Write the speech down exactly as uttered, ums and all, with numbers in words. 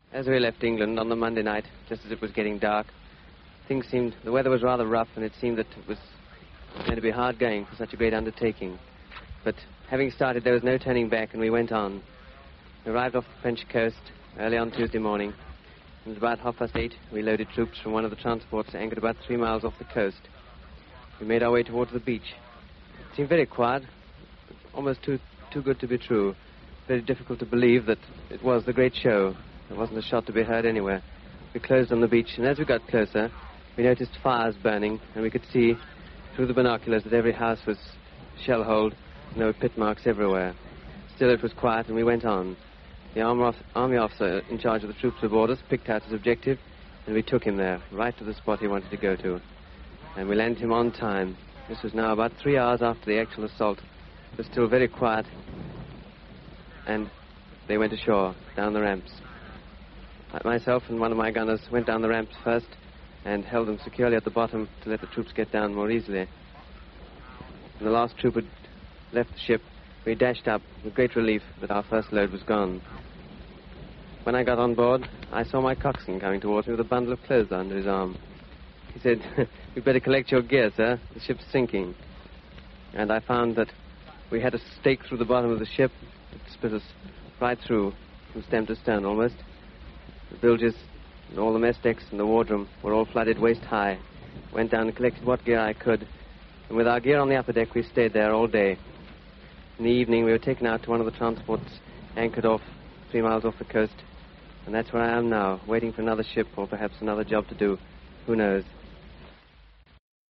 As we left England on the Monday night, just as it was getting dark, things seemed, the weather was rather rough, and it seemed that it was going to be hard going for such a great undertaking. But having started, there was no turning back, and we went on. We arrived off the French coast early on Tuesday morning, and at about half past eight, we loaded troops from one of the transports anchored about three miles off the coast. We made our way towards the beach. It seemed very quiet, almost too too good to be true. Very difficult to believe that it was the great show. There wasn't a shot to be heard anywhere. We closed on the beach, and as we got closer, we noticed fires burning, and we could see through the binoculars that every house was shell-holed, and there were pit marks everywhere. Still, it was quiet, and we went on. The army officer in charge of the troops aboard us picked out his objective, and we took him there, right to the spot he wanted to go to. And we landed him on time. This was now about three hours after the actual assault. It was still very quiet, and they went ashore, down the ramps. Myself and one of my gunners went down the ramps first and held them securely at the bottom to let the troops get down more easily. When the last troop had left the ship, we dashed up with great relief that our first load was gone. When I got on board, I saw my coxswain coming towards me with a bundle of clothes under his arm. He said, "You'd better collect your gear, sir. The ship's sinking." And I found that we had a stake through the bottom of the ship that split us right through, from stem to stern almost. The bilges and all the mess decks and the wardroom were all flooded waist high. Went down and collected what gear I could, and with our gear on the upper deck, we stayed there all day. In the evening, we were taken out to one of the transports anchored off three miles off the coast, and that's where I am now, waiting for another ship or perhaps another job to do. Who knows?